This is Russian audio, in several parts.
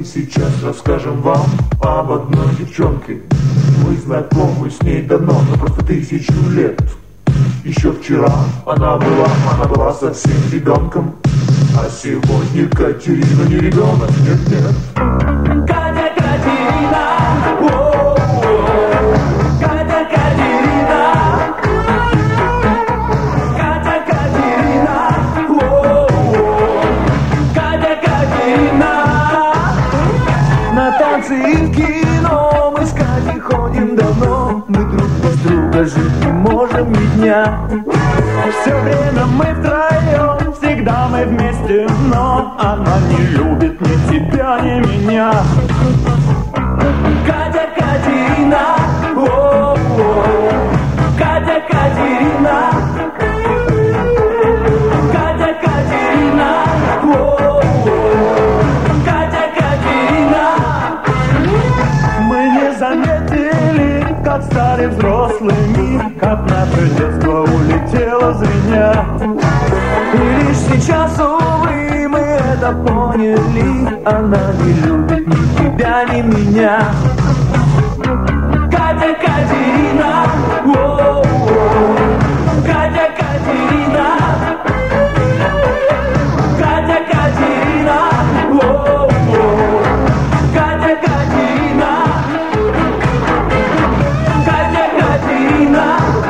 Мы сейчас расскажем вам об одной девчонке. Мы знакомы с ней давно, но просто 1000 лет. Еще вчера она была совсем ребенком. А сегодня Катерина не ребенок, нет. Катя, Катерина, Катя, Катерина, Катя, Катерина, Катя, Катерина. На танцы и в кино мы с Катей ходим давно. Мы друг без друга жить не можем ни дня. Все время мы втроем, всегда мы вместе, но она не любит ни тебя, ни меня. Катя, Катерина, Катя, Катерина, Катя, Катерина, Катя, Катерина. Мы не заметили, как стали взрослыми, как наше детство улетело звеня. И лишь сейчас, увы, мы это поняли. Она не любит ни тебя, ни меня. Катя, Катерина, Катя, Катерина, Катя, Катерина, Катя, Катерина, Катя, Катерина,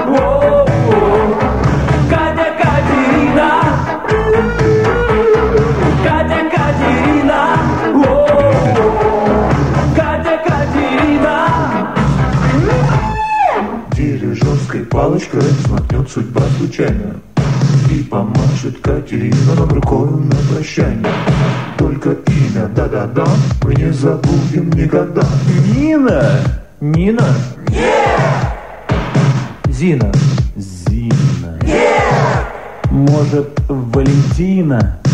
Катя, Катерина, Катя, Катерина, Катя, Катерина. Дирижерской палочкой взмахнет судьба случайно и помашет Катерина нам рукою на прощание. Только имя, да-да-да, мы не забудем никогда. Нина? Нина? Нет! Зина? Зина? Нет! Может, Валентина?